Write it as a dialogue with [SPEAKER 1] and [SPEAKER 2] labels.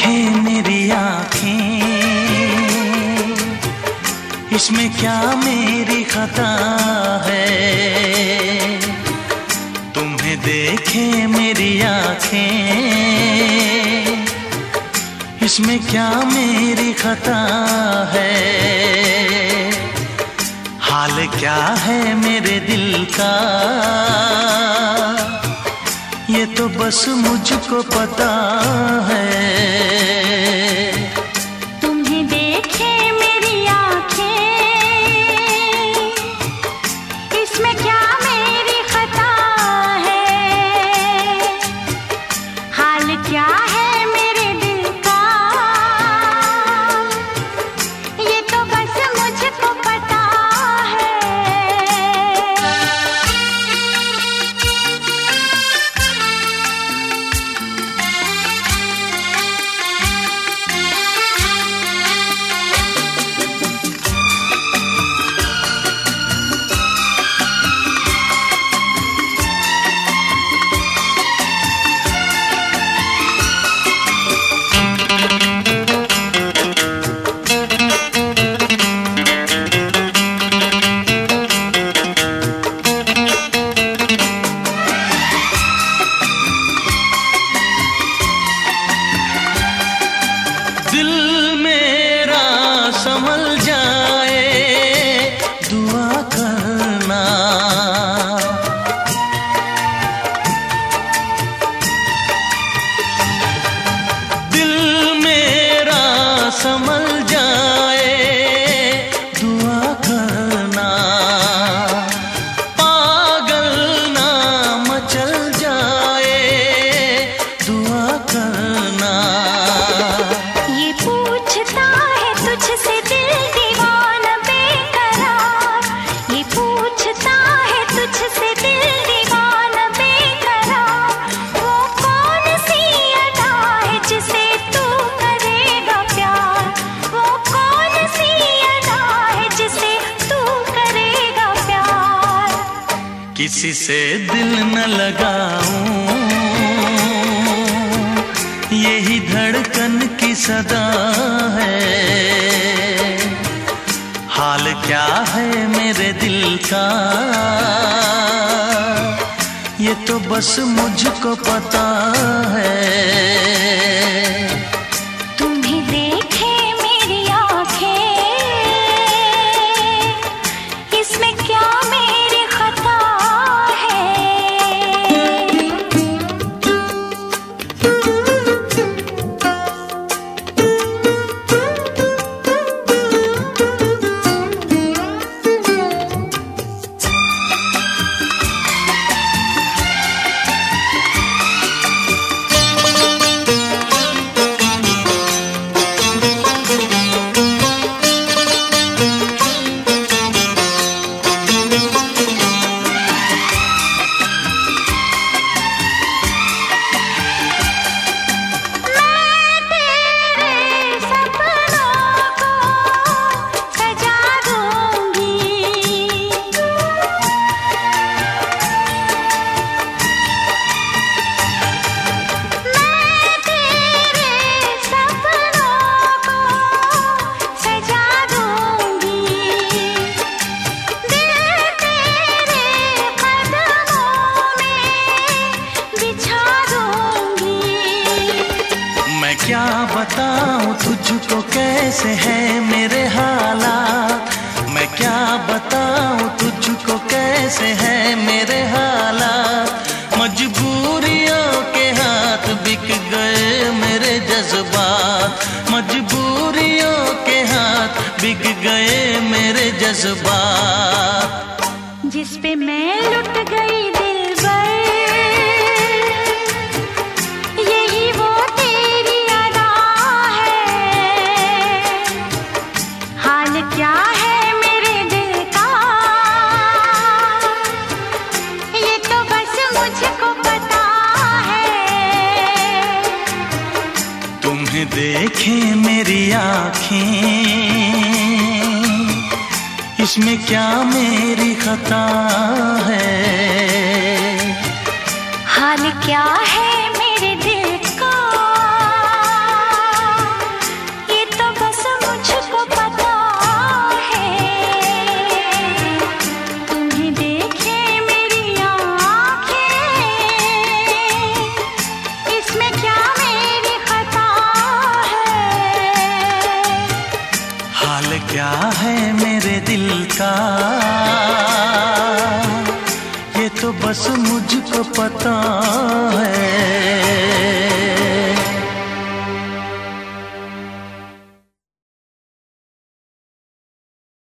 [SPEAKER 1] देखे मेरी आँखें, इसमें क्या मेरी खता है। तुम्हें देखे मेरी आँखें, इसमें क्या मेरी खता है। हाल क्या है मेरे दिल का, ये तो बस मुझको पता है।
[SPEAKER 2] तुम्हें देखे मेरी आँखें, इसमें क्या मेरी खता है। हाल क्या है मेरे दिल का, ये तो बस मुझको पता है।
[SPEAKER 1] दिल मेरा संभल जाए, दुआ करना। दिल मेरा संभल जाए, दुआ करना। पागल ना मचल जाए, दुआ करना।
[SPEAKER 2] पूछता है तुझसे दिल दीवाना बेकरार, ये पूछता है तुझसे दिल दीवाना बेकरार। वो कौन सी अदा है जिसे तू करेगा प्यार, वो कौन सी अदा है जिसे तू करेगा प्यार।
[SPEAKER 1] किसी से दिल न लगाऊं, यही धड़कन की सदा है। हाल क्या है मेरे दिल का, ये तो बस मुझको पता है।
[SPEAKER 2] तुम्हें देखे मेरी आँखें, इसमें क्या मेरी खता है।
[SPEAKER 1] क्या बताऊं तुझको कैसे है मेरे हालात, मैं क्या बताऊं तुझको कैसे है मेरे हालात। मजबूरियों के हाथ बिक गए मेरे जज्बात, मजबूरियों के हाथ बिक गए मेरे जज्बात।
[SPEAKER 2] जिस पे मैं लुट गई दिलबर, यही वो तेरी अदा है। हाल क्या है मेरे दिल का, ये तो बस मुझको पता है।
[SPEAKER 1] तुम्हें देखे मेरी आँखें, इसमें क्या मेरी खता है।
[SPEAKER 2] हाल क्या है मेरे दिल का,
[SPEAKER 1] बस मुझको पता है।